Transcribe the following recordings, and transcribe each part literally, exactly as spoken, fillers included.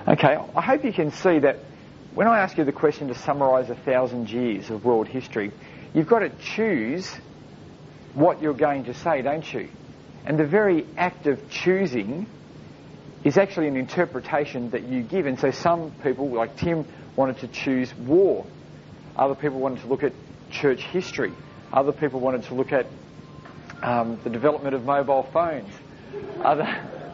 Okay, I hope you can see that when I ask you the question to summarise a thousand years of world history, you've got to choose what you're going to say, don't you? And the very act of choosing is actually an interpretation that you give. And so some people, like Tim, wanted to choose war. Other people wanted to look at church history. Other people wanted to look at um, the development of mobile phones. Other...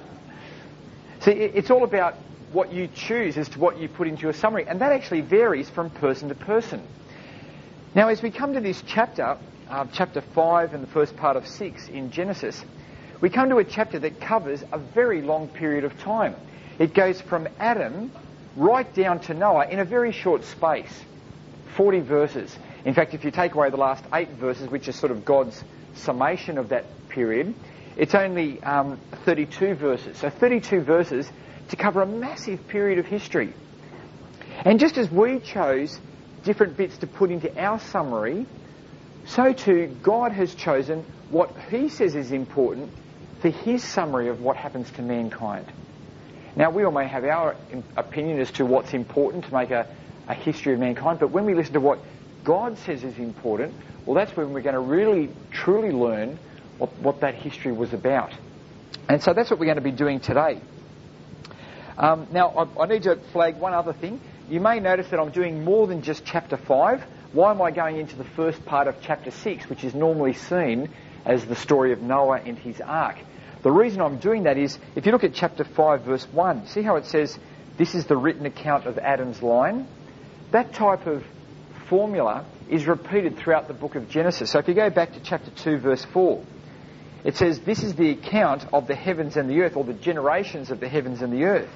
See, it's all about what you choose as to what you put into your summary. And that actually varies from person to person. Now, as we come to this chapter, uh, chapter five and the first part of six in Genesis, we come to a chapter that covers a very long period of time. It goes from Adam right down to Noah in a very short space, forty verses. In fact, if you take away the last eight verses, which is sort of God's summation of that period, it's only um, thirty-two verses. So thirty-two verses to cover a massive period of history. And just as we chose different bits to put into our summary, so too God has chosen what he says is important for his summary of what happens to mankind. Now, we all may have our opinion as to what's important to make a, a history of mankind, but when we listen to what God says is important, well, that's when we're going to really, truly learn what, what that history was about. And so that's what we're going to be doing today. Um, now, I, I need to flag one other thing. You may notice that I'm doing more than just chapter five. Why am I going into the first part of chapter six, which is normally seen as the story of Noah and his ark? The reason I'm doing that is, if you look at chapter five, verse one, see how it says, this is the written account of Adam's line? That type of formula is repeated throughout the book of Genesis. So if you go back to chapter two, verse four, it says, this is the account of the heavens and the earth, or the generations of the heavens and the earth.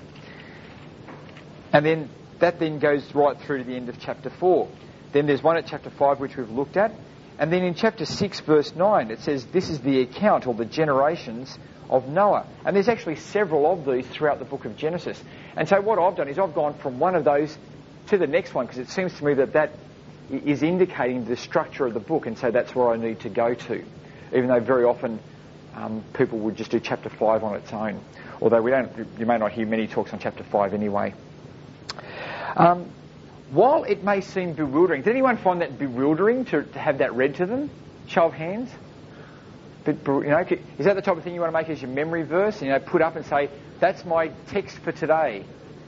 And then that then goes right through to the end of chapter four. Then there's one at chapter five, which we've looked at. And then in chapter six, verse nine, it says, this is the account, or the generations of Noah. And there's actually several of these throughout the book of Genesis. And so what I've done is I've gone from one of those to the next one, because it seems to me that that is indicating the structure of the book, and so that's where I need to go to. Even though very often um, people would just do chapter five on its own. Although we don't, you may not hear many talks on chapter five anyway. Um, while it may seem bewildering, did anyone find that bewildering to, to have that read to them? Show of hands. But, you know, is that the type of thing you want to make as your memory verse? You know, put up and say, that's my text for today.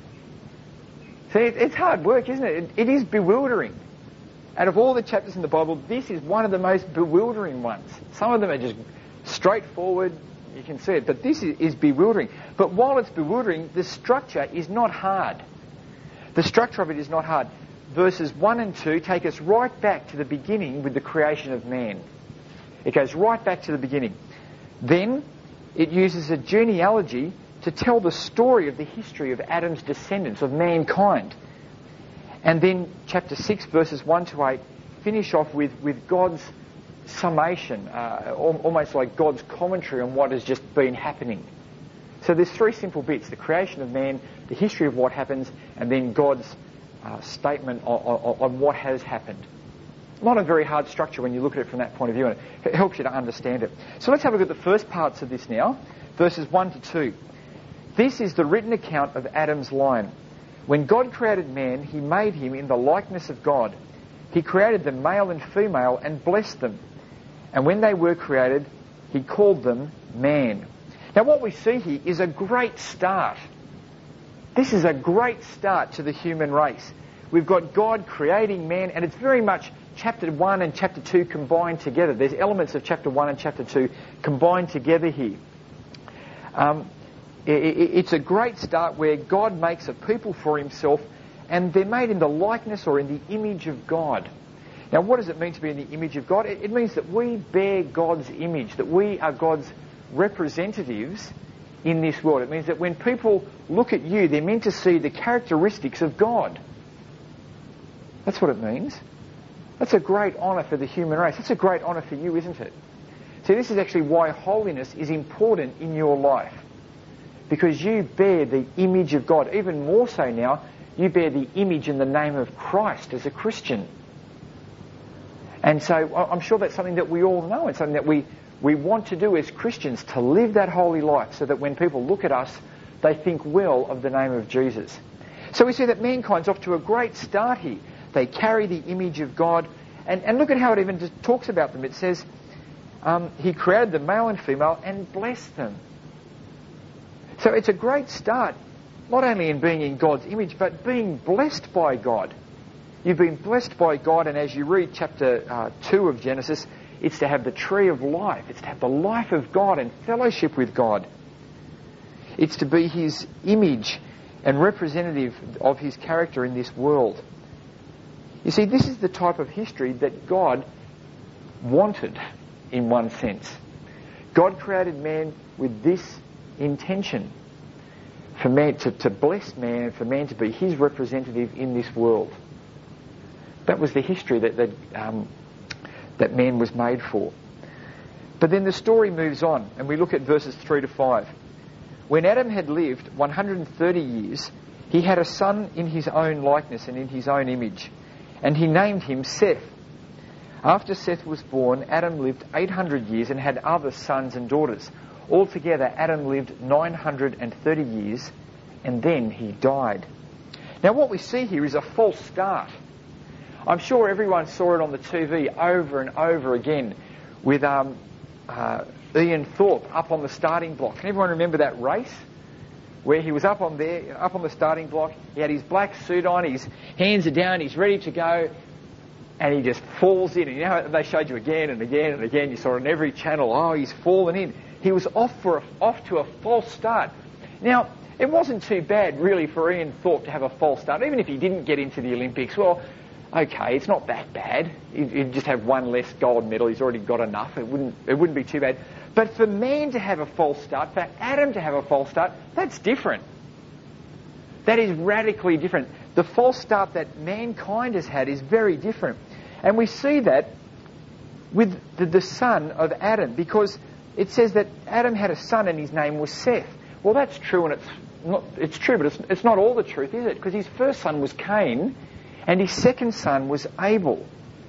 See, it, it's hard work, isn't it? it? It is bewildering. Out of all the chapters in the Bible, this is one of the most bewildering ones. Some of them are just straightforward, you can see it, but this is, is bewildering. But while it's bewildering, the structure is not hard. The structure of it is not hard. Verses one and two take us right back to the beginning with the creation of man. It goes right back to the beginning. Then it uses a genealogy to tell the story of the history of Adam's descendants, of mankind. And then chapter six, verses one to eight, finish off with, with God's summation, uh, almost like God's commentary on what has just been happening. So there's three simple bits: the creation of man, the history of what happens, and then God's uh, statement on, on, on what has happened. Not a very hard structure when you look at it from that point of view, and it helps you to understand it. So let's have a look at the first parts of this now, verses one to two. This is the written account of Adam's line. When God created man, he made him in the likeness of God. He created them male and female and blessed them. And when they were created, he called them man. Now what we see here is a great start. This is a great start to the human race. We've got God creating man, and it's very much chapter one and chapter two combined together. There's elements of chapter one and chapter two combined together here. Um, it's a great start where God makes a people for himself, and they're made in the likeness or in the image of God. Now, what does it mean to be in the image of God? It means that we bear God's image, that we are God's representatives in this world. It means that when people look at you, they're meant to see the characteristics of God. That's what it means. That's a great honour for the human race. That's a great honour for you, isn't it? See, this is actually why holiness is important in your life. Because you bear the image of God. Even more so now, you bear the image and the name of Christ as a Christian. And so I'm sure that's something that we all know. It's something that we, we want to do as Christians, to live that holy life so that when people look at us, they think well of the name of Jesus. So we see that mankind's off to a great start here. They carry the image of God. And, and look at how it even just talks about them. It says, um, He created them, male and female, and blessed them. So it's a great start, not only in being in God's image, but being blessed by God. You've been blessed by God, and as you read chapter uh, two of Genesis, it's to have the tree of life. It's to have the life of God and fellowship with God. It's to be His image and representative of His character in this world. You see, this is the type of history that God wanted, in one sense. God created man with this intention, for man to, to bless man and for man to be His representative in this world. That was the history that that, um, that man was made for. But then the story moves on, and we look at verses three to five. When Adam had lived one hundred thirty years, he had a son in his own likeness and in his own image, and he named him Seth. After Seth was born, Adam lived eight hundred years and had other sons and daughters. Altogether, Adam lived nine hundred thirty years, and then he died. Now what we see here is a false start. I'm sure everyone saw it on the T V over and over again with um, uh, Ian Thorpe up on the starting block. Can everyone remember that race where he was up on there, up on the starting block? He had his black suit on, his hands are down, he's ready to go, and he just falls in. And you know, they showed you again and again and again. You saw it on every channel. Oh, he's fallen in. He was off for a, off to a false start. Now, it wasn't too bad really for Ian Thorpe to have a false start, even if he didn't get into the Olympics. Well, okay, it's not that bad. He'd, he'd just have one less gold medal. He's already got enough. It wouldn't, it wouldn't be too bad. But for man to have a false start, for Adam to have a false start, that's different. That is radically different. The false start that mankind has had is very different. And we see that with the, the son of Adam, because it says that Adam had a son and his name was Seth. Well, that's true, and it's not, it's true, but it's, it's not all the truth, is it? Because his first son was Cain, and his second son was Abel.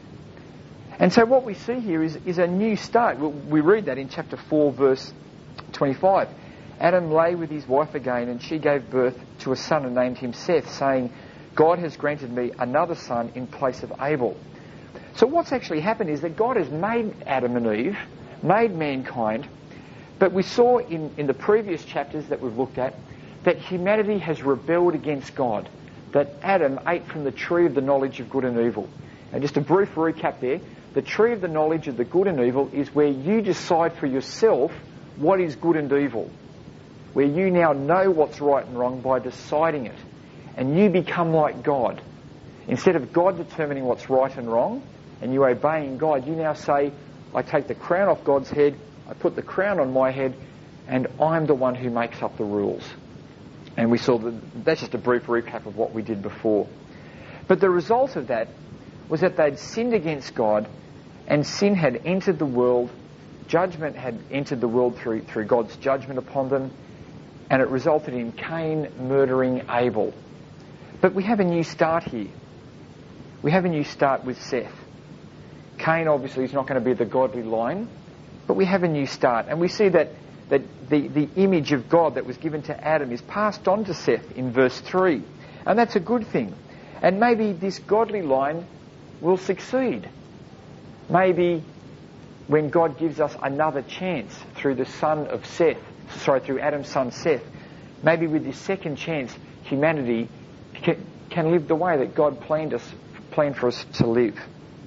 And so what we see here is, is a new start. We read that in chapter four, verse twenty-five. Adam lay with his wife again, and she gave birth to a son and named him Seth, saying, God has granted me another son in place of Abel. So what's actually happened is that God has made Adam and Eve, made mankind, but we saw in, in the previous chapters that we've looked at that humanity has rebelled against God, that Adam ate from the tree of the knowledge of good and evil. And just a brief recap there, the tree of the knowledge of the good and evil is where you decide for yourself what is good and evil, where you now know what's right and wrong by deciding it, and you become like God. Instead of God determining what's right and wrong, and you obeying God, you now say, I take the crown off God's head, I put the crown on my head, and I'm the one who makes up the rules. And we saw that that's just a brief recap of what we did before. But the result of that was that they'd sinned against God, and sin had entered the world, judgment had entered the world through, through God's judgment upon them, and it resulted in Cain murdering Abel. But we have a new start here. We have a new start with Seth. Cain obviously is not going to be the godly line, but we have a new start. And we see that, that the, the image of God that was given to Adam is passed on to Seth in verse three. And that's a good thing. And maybe this godly line will succeed. Maybe when God gives us another chance through the son of Seth, sorry, through Adam's son Seth, maybe with this second chance, humanity can, can live the way that God planned us, planned for us to live.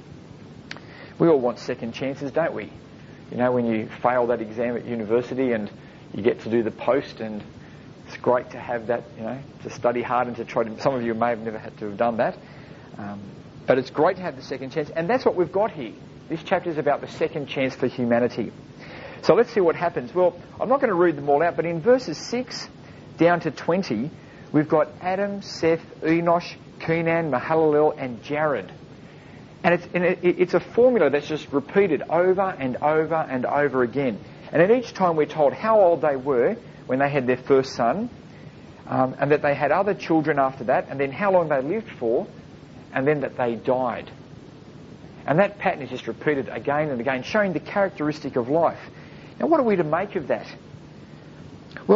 We all want second chances, don't we? You know, when you fail that exam at university and you get to do the post, and it's great to have that, you know, to study hard and to try to... Some of you may have never had to have done that. Um, but it's great to have the second chance. And that's what we've got here. This chapter is about the second chance for humanity. So let's see what happens. Well, I'm not going to read them all out, but in verses six down to twenty, we've got Adam, Seth, Enosh, Kenan, Mahalalel, and Jared. And it's, and it, it's a formula that's just repeated over and over and over again. And at each time we're told how old they were when they had their first son, um, and that they had other children after that, and then how long they lived for, and then that they died. And that pattern is just repeated again and again, showing the characteristic of life. Now, what are we to make of that? Well,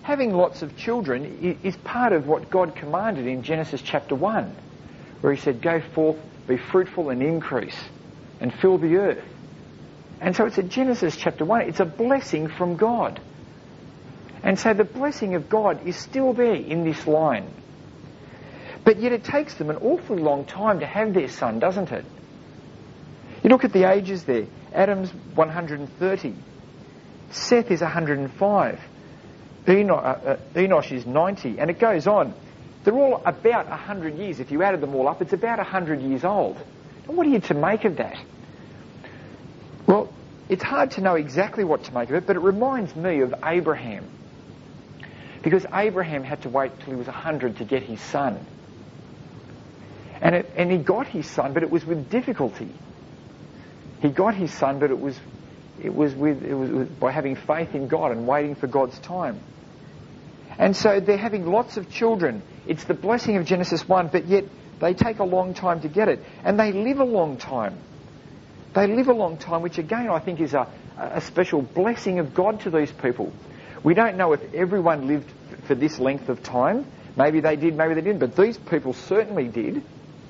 having lots of children is part of what God commanded in Genesis chapter one, where he said, go forth, be fruitful and increase, and fill the earth. And so it's a Genesis chapter one. It's a blessing from God. And so the blessing of God is still there in this line. But yet it takes them an awfully long time to have their son, doesn't it? You look at the ages there. Adam's one hundred thirty. Seth is one hundred five. Enoch, uh, uh, Enosh is ninety. And it goes on. They're all about one hundred years. If you added them all up, it's about one hundred years old. And what are you to make of that? Well, it's hard to know exactly what to make of it, but it reminds me of Abraham. Because Abraham had to wait till he was one hundred to get his son. And, it, and he got his son, but it was with difficulty. He got his son, but it was, it was, with, it was with, by having faith in God and waiting for God's time. And so they're having lots of children. It's the blessing of Genesis one, but yet they take a long time to get it. And they live a long time. They live a long time, which again I think is a, a special blessing of God to these people. We don't know if everyone lived for this length of time. Maybe they did, maybe they didn't, but these people certainly did.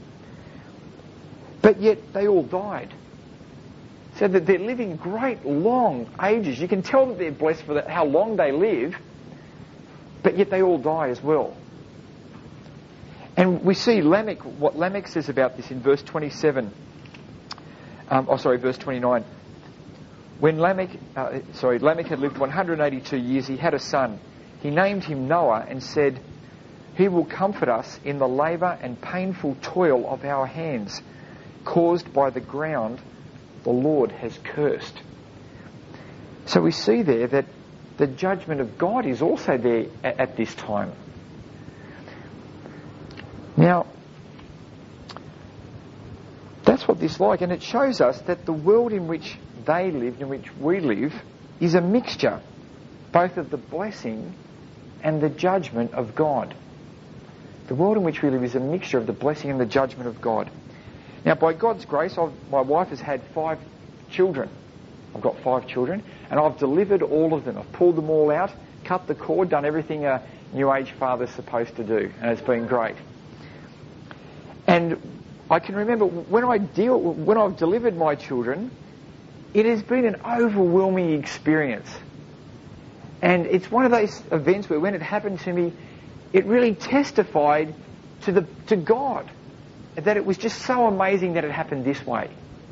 But yet they all died. So that they're living great long ages. You can tell that they're blessed for the, how long they live, but yet they all die as well. And we see Lamech, what Lamech says about this in verse twenty-seven. Um, oh, sorry, verse twenty-nine. When Lamech, uh, sorry, Lamech had lived one hundred eighty-two years, he had a son. He named him Noah and said, he will comfort us in the labour and painful toil of our hands, caused by the ground the Lord has cursed. So we see there that the judgment of God is also there at, at this time. Now, that's what this is like, and it shows us that the world in which they lived, in which we live, is a mixture, both of the blessing and the judgment of God. The world in which we live is a mixture of the blessing and the judgment of God. Now, by God's grace, I've, my wife has had five children. I've got five children, and I've delivered all of them. I've pulled them all out, cut the cord, done everything a New Age father's supposed to do, and it's been great. And I can remember when I deal, when I've delivered my children, it has been an overwhelming experience. And it's one of those events where when it happened to me, it really testified to the to God, that it was just so amazing that it happened this way.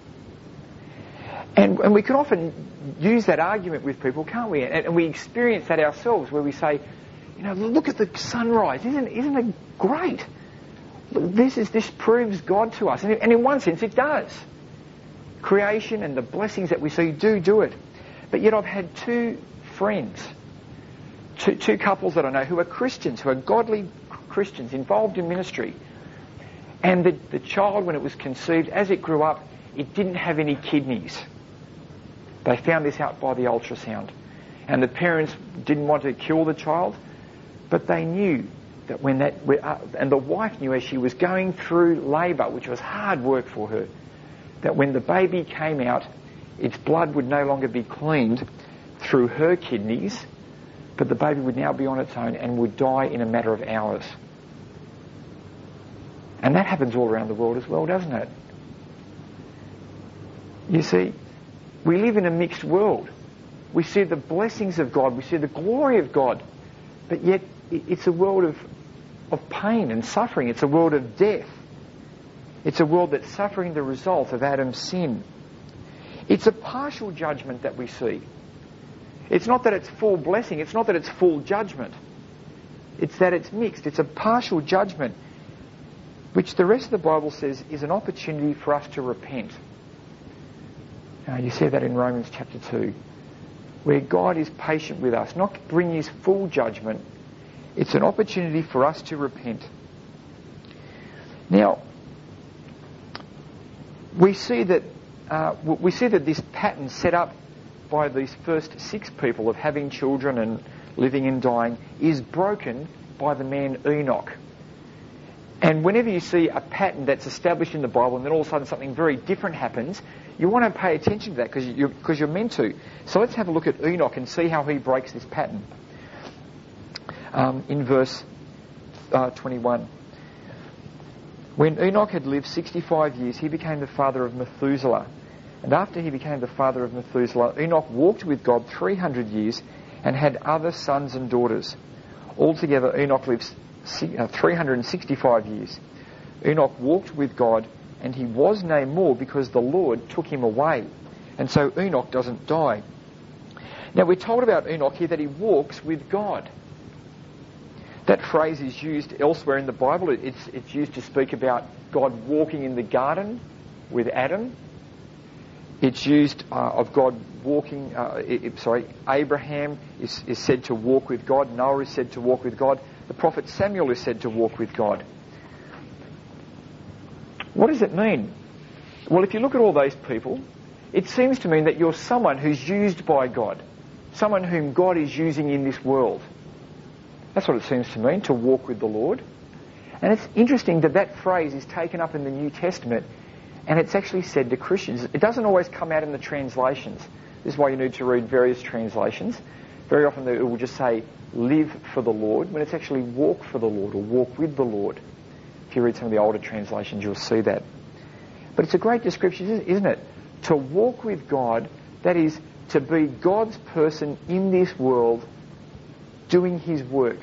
And, and we can often use that argument with people, can't we? And, and we experience that ourselves, where we say, you know, look at the sunrise. Isn't, isn't it great? This is this proves God to us. And, and in one sense, it does. Creation and the blessings that we see do do it. But yet I've had two friends, two, two couples that I know who are Christians, who are godly Christians, involved in ministry. And the, the child, when it was conceived, as it grew up, it didn't have any kidneys. They found this out by the ultrasound. And the parents didn't want to kill the child, but they knew that when that... And the wife knew as she was going through labour, which was hard work for her, that when the baby came out, its blood would no longer be cleaned through her kidneys, but the baby would now be on its own and would die in a matter of hours. And that happens all around the world as well, doesn't it? You see, we live in a mixed world. We see the blessings of God, we see the glory of God, but yet it's a world of, of pain and suffering. It's a world of death. It's a world that's suffering the result of Adam's sin. It's a partial judgment that we see. It's not that it's full blessing. It's not that it's full judgment. It's that it's mixed. It's a partial judgment, which the rest of the Bible says is an opportunity for us to repent. Uh, you see that in Romans chapter two, where God is patient with us, not bringing his full judgment. It's an opportunity for us to repent. Now, we see that uh, we see that this pattern set up by these first six people of having children and living and dying is broken by the man Enoch. And whenever you see a pattern that's established in the Bible and then all of a sudden something very different happens, you want to pay attention to that because you're, because you're meant to. So let's have a look at Enoch and see how he breaks this pattern. um, in verse uh, twenty-one. When Enoch had lived sixty-five years, he became the father of Methuselah. And after he became the father of Methuselah, Enoch walked with God three hundred years and had other sons and daughters. Altogether, Enoch lived three hundred sixty-five years. Enoch walked with God, and he was no more because the Lord took him away. And so Enoch doesn't die. Now, we're told about Enoch here that he walks with God. That phrase is used elsewhere in the Bible. It's, it's used to speak about God walking in the garden with Adam. It's used uh, of God walking, uh, it, sorry, Abraham is, is said to walk with God. Noah is said to walk with God. The prophet Samuel is said to walk with God. What does it mean? Well, if you look at all those people, it seems to mean that you're someone who's used by God. Someone whom God is using in this world. That's what it seems to mean, to walk with the Lord. And it's interesting that that phrase is taken up in the New Testament, and it's actually said to Christians. It doesn't always come out in the translations. This is why you need to read various translations. Very often it will just say, live for the Lord, when it's actually walk for the Lord or walk with the Lord. If you read some of the older translations, you'll see that. But it's a great description, isn't it? To walk with God, that is, to be God's person in this world, doing his work.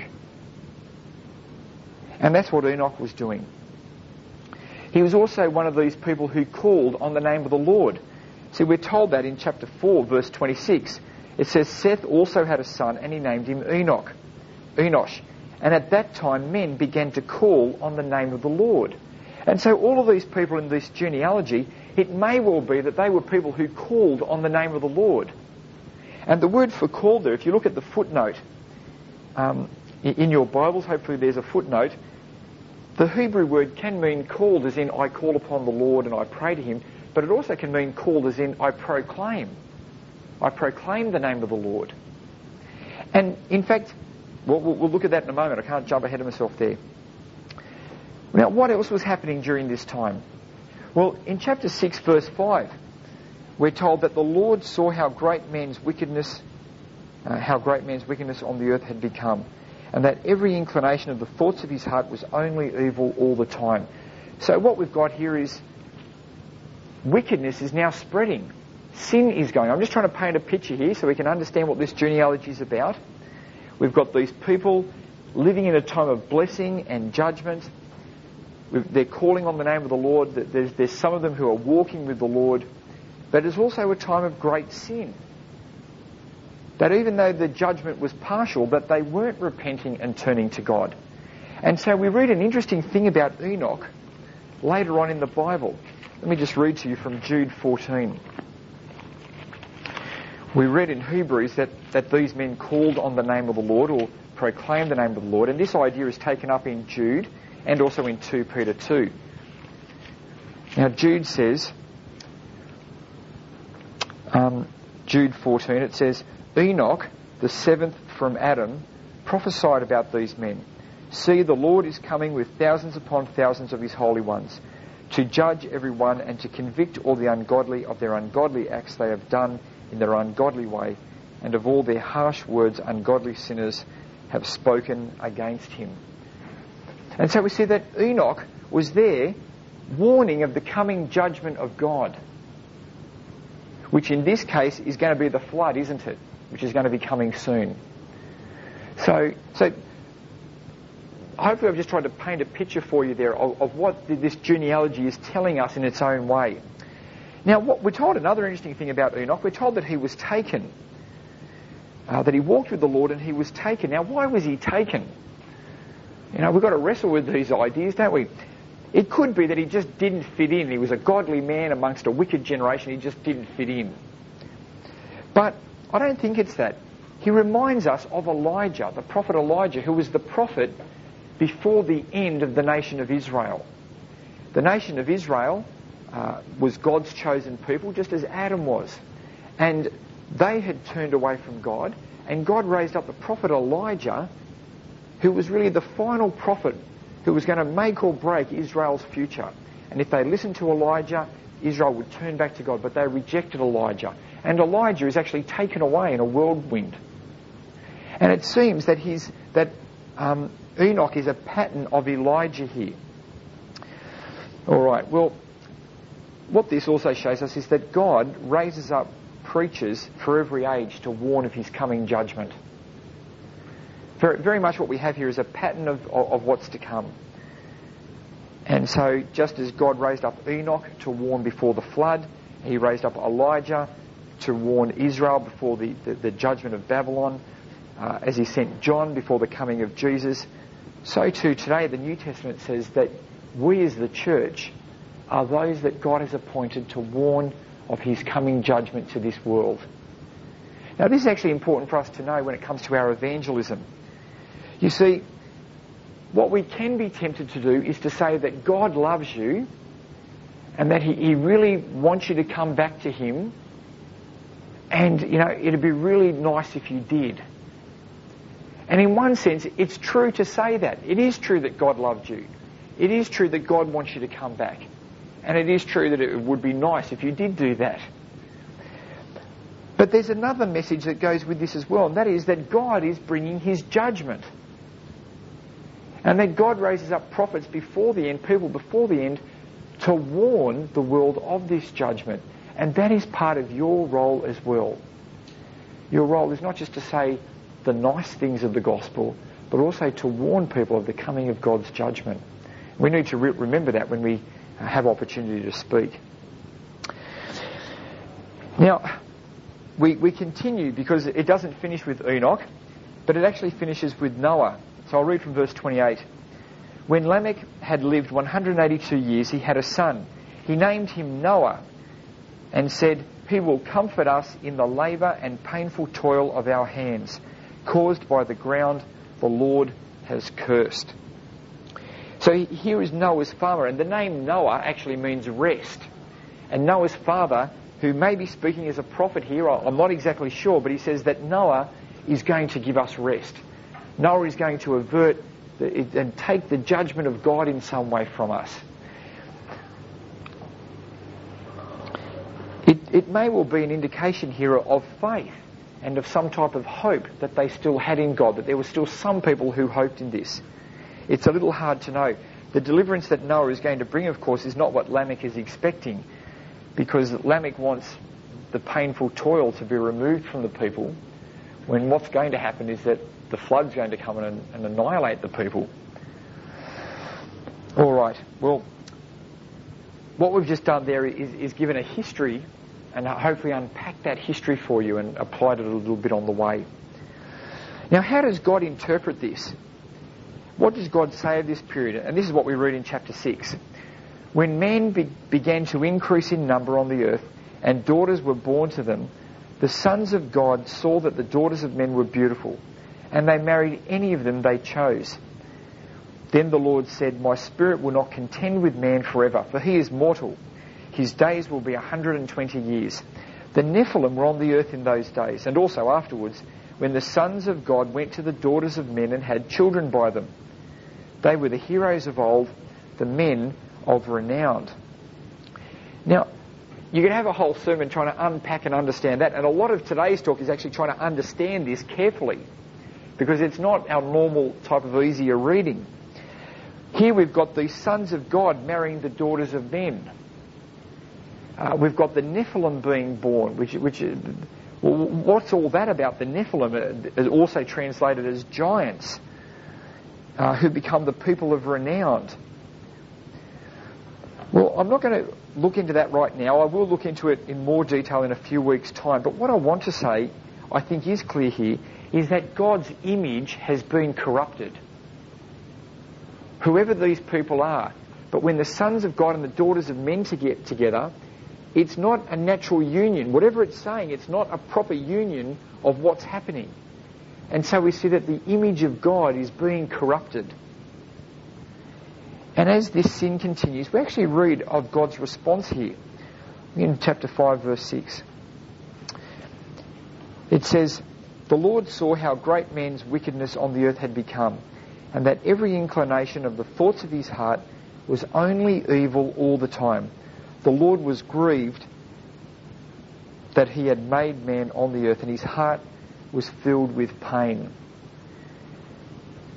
And that's what Enoch was doing. He was also one of these people who called on the name of the Lord. See, we're told that in chapter four, verse twenty-six. It says, Seth also had a son, and he named him Enoch. Enosh. And at that time, men began to call on the name of the Lord. And so all of these people in this genealogy, it may well be that they were people who called on the name of the Lord. And the word for called there, if you look at the footnote, um, in your Bibles, hopefully there's a footnote, the Hebrew word can mean called as in I call upon the Lord and I pray to him, but it also can mean called as in I proclaim. I proclaim the name of the Lord. And in fact, we'll, we'll look at that in a moment. I can't jump ahead of myself there. Now, what else was happening during this time? Well, in chapter six, verse five, we're told that the Lord saw how great man's wickedness, uh, how great man's wickedness on the earth had become, and that every inclination of the thoughts of his heart was only evil all the time. So what we've got here is wickedness is now spreading. Sin is going on. I'm just trying to paint a picture here so we can understand what this genealogy is about. We've got these people living in a time of blessing and judgment. They're calling on the name of the Lord. There's, there's some of them who are walking with the Lord. But it's also a time of great sin. That even though the judgment was partial, that they weren't repenting and turning to God. And so we read an interesting thing about Enoch later on in the Bible. Let me just read to you from Jude fourteen. We read in Hebrews that, that these men called on the name of the Lord or proclaimed the name of the Lord. And this idea is taken up in Jude and also in two Peter two. Now Jude says, um, Jude fourteen, it says, Enoch, the seventh from Adam, prophesied about these men. See, the Lord is coming with thousands upon thousands of his holy ones, to judge everyone and to convict all the ungodly of their ungodly acts they have done in their ungodly way, and of all their harsh words ungodly sinners have spoken against him. And so we see that Enoch was there warning of the coming judgment of God, which in this case is going to be the flood, isn't it? Which is going to be coming soon. So, so hopefully I've just tried to paint a picture for you there of, of what this genealogy is telling us in its own way. Now, what we're told another interesting thing about Enoch. We're told that he was taken, uh, that he walked with the Lord and he was taken. Now, why was he taken? You know, we've got to wrestle with these ideas, don't we? It could be that he just didn't fit in. He was a godly man amongst a wicked generation. He just didn't fit in. But I don't think it's that. He reminds us of Elijah, the prophet Elijah, who was the prophet before the end of the nation of Israel. The nation of Israel uh, was God's chosen people, just as Adam was. And they had turned away from God, and God raised up the prophet Elijah, who was really the final prophet who was going to make or break Israel's future. And if they listened to Elijah, Israel would turn back to God, but they rejected Elijah. And Elijah is actually taken away in a whirlwind. And it seems that he's, that um, Enoch is a pattern of Elijah here. All right, well, what this also shows us is that God raises up preachers for every age to warn of his coming judgment. Very, very much what we have here is a pattern of, of, of what's to come. And so just as God raised up Enoch to warn before the flood, he raised up Elijah to warn Israel before the, the, the judgment of Babylon, uh, as he sent John before the coming of Jesus, so too today the New Testament says that we as the church are those that God has appointed to warn of his coming judgment to this world. Now this is actually important for us to know when it comes to our evangelism. You see, what we can be tempted to do is to say that God loves you and that he, he really wants you to come back to him, and, you know, it'd be really nice if you did. And in one sense, it's true to say that. It is true that God loved you. It is true that God wants you to come back. And it is true that it would be nice if you did do that. But there's another message that goes with this as well, and that is that God is bringing his judgment. And that God raises up prophets before the end, people before the end, to warn the world of this judgment. And that is part of your role as well. Your role is not just to say the nice things of the gospel, but also to warn people of the coming of God's judgment. We need to re- remember that when we have opportunity to speak. Now, we, we continue because it doesn't finish with Enoch, but it actually finishes with Noah. So I'll read from verse twenty-eight. When Lamech had lived one hundred eighty-two years, he had a son. He named him Noah and said, "He will comfort us in the labour and painful toil of our hands, caused by the ground the Lord has cursed." So here is Noah's father, and the name Noah actually means rest. And Noah's father, who may be speaking as a prophet here, I'm not exactly sure, but he says that Noah is going to give us rest. Noah is going to avert the, and take the judgment of God in some way from us. It, it may well be an indication here of faith and of some type of hope that they still had in God, that there were still some people who hoped in this. It's a little hard to know. The deliverance that Noah is going to bring, of course, is not what Lamech is expecting, because Lamech wants the painful toil to be removed from the people, when what's going to happen is that the flood's going to come and, and annihilate the people. All right, well, what we've just done there is, is given a history and hopefully unpacked that history for you and applied it a little bit on the way. Now, how does God interpret this? What does God say of this period? And this is what we read in chapter six. When men be- began to increase in number on the earth, and daughters were born to them, the sons of God saw that the daughters of men were beautiful, and they married any of them they chose. Then the Lord said, "My spirit will not contend with man forever, for he is mortal. His days will be a hundred and twenty years." The Nephilim were on the earth in those days, and also afterwards, when the sons of God went to the daughters of men and had children by them. They were the heroes of old, the men of renown. Now, you can have a whole sermon trying to unpack and understand that, and a lot of today's talk is actually trying to understand this carefully, because it's not our normal type of easier reading. Here we've got the sons of God marrying the daughters of men. Uh, we've got the Nephilim being born, which, which well, what's all that about? The Nephilim is also translated as giants, uh, who become the people of renown. Well, I'm not going to look into that right now. I will look into it in more detail in a few weeks' time. But what I want to say, I think is clear here, is that God's image has been corrupted. Whoever these people are. But when the sons of God and the daughters of men to get together, it's not a natural union. Whatever it's saying, it's not a proper union of what's happening. And so we see that the image of God is being corrupted. And as this sin continues, we actually read of God's response here in chapter five, verse six. It says, "The Lord saw how great man's wickedness on the earth had become, and that every inclination of the thoughts of his heart was only evil all the time. The Lord was grieved that he had made man on the earth, and his heart was filled with pain."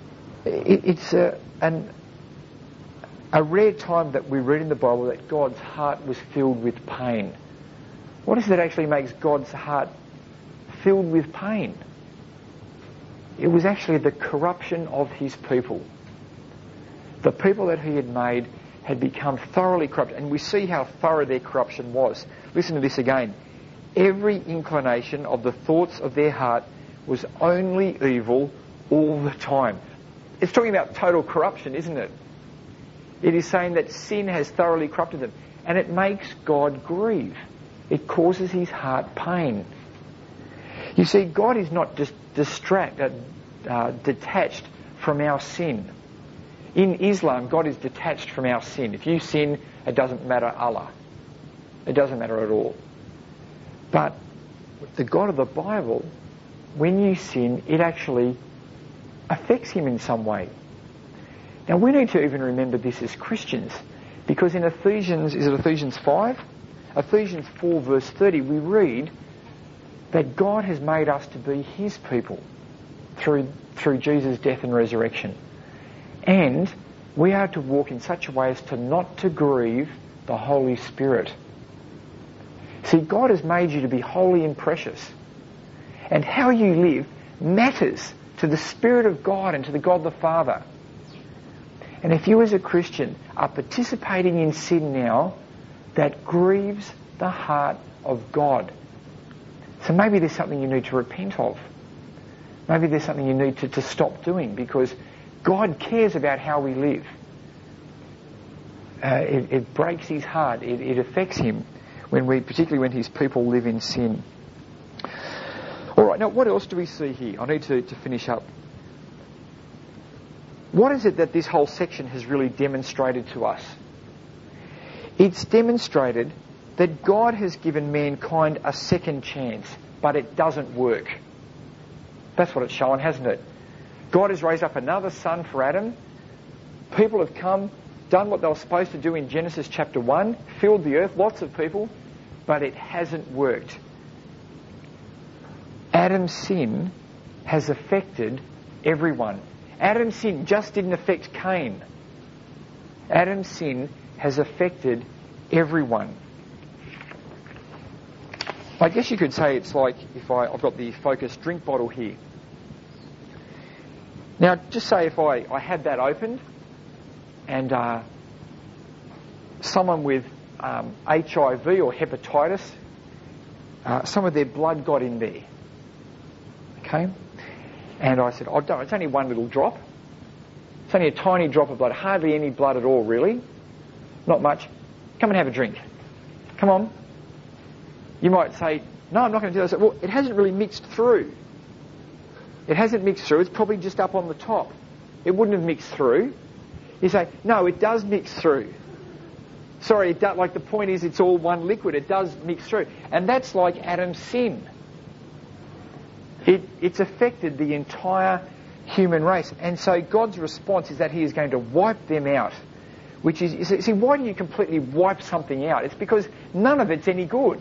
It, it's a, an, a rare time that we read in the Bible that God's heart was filled with pain. What is it that actually makes God's heart filled with pain? It was actually the corruption of his people. The people that he had made had become thoroughly corrupt, and we see how thorough their corruption was. Listen to this again. Every inclination of the thoughts of their heart was only evil all the time. It's talking about total corruption, isn't it? It is saying that sin has thoroughly corrupted them, and it makes God grieve. It causes his heart pain. You see, God is not just distracted, uh, detached from our sin. In Islam, God is detached from our sin. If you sin, it doesn't matter Allah. It doesn't matter at all. But the God of the Bible, when you sin, it actually affects him in some way. Now, we need to even remember this as Christians, because in Ephesians, is it Ephesians five? Ephesians four verse thirty, we read that God has made us to be his people through, through Jesus' death and resurrection. And we are to walk in such a way as to not to grieve the Holy Spirit. See, God has made you to be holy and precious. And how you live matters to the Spirit of God and to the God the Father. And if you as a Christian are participating in sin now, that grieves the heart of God. So maybe there's something you need to repent of. Maybe there's something you need to, to stop doing, because God cares about how we live. Uh, it, it breaks his heart. It, it affects him, when we, particularly when his people live in sin. All right, now what else do we see here? I need to, to finish up. What is it that this whole section has really demonstrated to us? It's demonstrated that God has given mankind a second chance, but it doesn't work. That's what it's showing, hasn't it? God has raised up another son for Adam. People have come, done what they were supposed to do in Genesis chapter one, filled the earth, lots of people, but it hasn't worked. Adam's sin has affected everyone. Adam's sin just didn't affect Cain. Adam's sin has affected everyone. I guess you could say it's like if I, I've got the Focus drink bottle here. Now, just say if I, I had that opened and uh, someone with um, H I V or hepatitis, uh, some of their blood got in there. Okay? And I said, oh, don't, it's only one little drop. It's only a tiny drop of blood, hardly any blood at all, really. Not much. Come and have a drink. Come on. You might say, no, I'm not going to do that. I say, well, it hasn't really mixed through. It hasn't mixed through. It's probably just up on the top. It wouldn't have mixed through. You say, no, it does mix through. Sorry, it does, like the point is it's all one liquid. It does mix through. And that's like Adam's sin. It, it's affected the entire human race. And so God's response is that he is going to wipe them out. Which is, see, why do you completely wipe something out? It's because none of it's any good.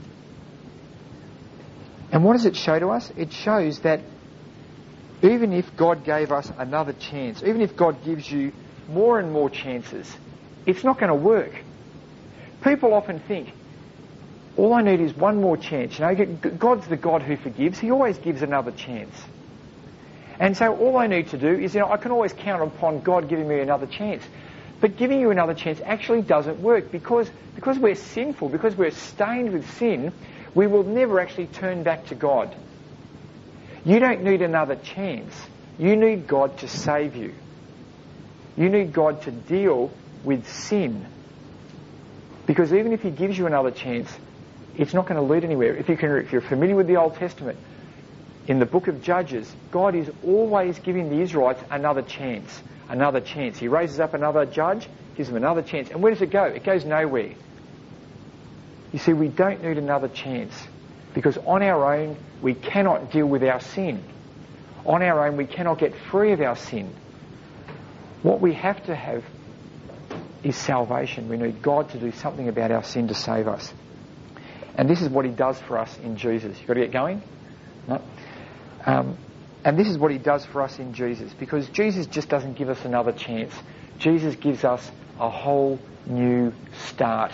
And what does it show to us? It shows that even if God gave us another chance, even if God gives you more and more chances, it's not going to work. People often think, all I need is one more chance. You know, God's the God who forgives. He always gives another chance. And so all I need to do is, you know, I can always count upon God giving me another chance. But giving you another chance actually doesn't work, because, because we're sinful, because we're stained with sin, we will never actually turn back to God. You don't need another chance. You need God to save you. You need God to deal with sin. Because even if he gives you another chance, it's not going to lead anywhere. If, you can, if you're familiar with the Old Testament, in the book of Judges, God is always giving the Israelites another chance. Another chance. He raises up another judge, gives them another chance. And where does it go? It goes nowhere. You see, we don't need another chance, because on our own we cannot deal with our sin. On our own we cannot get free of our sin. What we have to have is salvation. We need God to do something about our sin to save us. And this is what he does for us in Jesus. You've got to get going? No? Um, And this is what he does for us in Jesus, because Jesus just doesn't give us another chance. Jesus gives us a whole new start.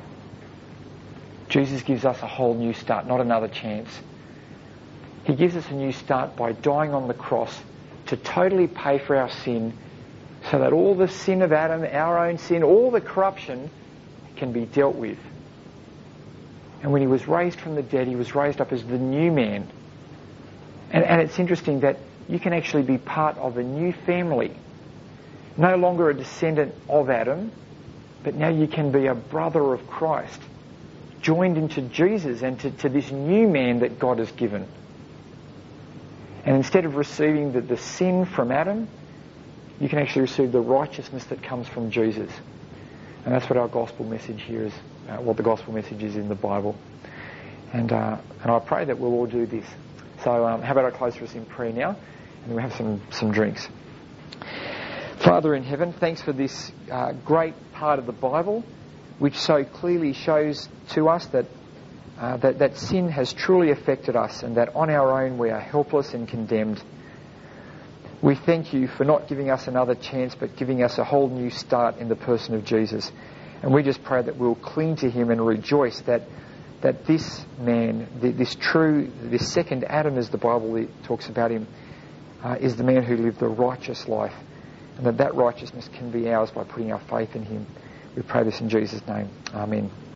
Jesus gives us a whole new start, not another chance. He gives us a new start by dying on the cross to totally pay for our sin, so that all the sin of Adam, our own sin, all the corruption can be dealt with. And when he was raised from the dead, he was raised up as the new man. And, and it's interesting that you can actually be part of a new family. No longer a descendant of Adam, but now you can be a brother of Christ, joined into Jesus and to, to this new man that God has given. And instead of receiving the, the sin from Adam, you can actually receive the righteousness that comes from Jesus. And that's what our gospel message here is, uh, what the gospel message is in the Bible. And uh, and I pray that we'll all do this. So um, how about I close for us in prayer now, and we'll have some, some drinks. Father in heaven, thanks for this uh, great part of the Bible, which so clearly shows to us that, uh, that that sin has truly affected us, and that on our own we are helpless and condemned. We thank you for not giving us another chance, but giving us a whole new start in the person of Jesus. And we just pray that we'll cling to him and rejoice that that this man, this true, this second Adam, as the Bible talks about him, uh, is the man who lived the righteous life, and that that righteousness can be ours by putting our faith in him. We pray this in Jesus' name. Amen.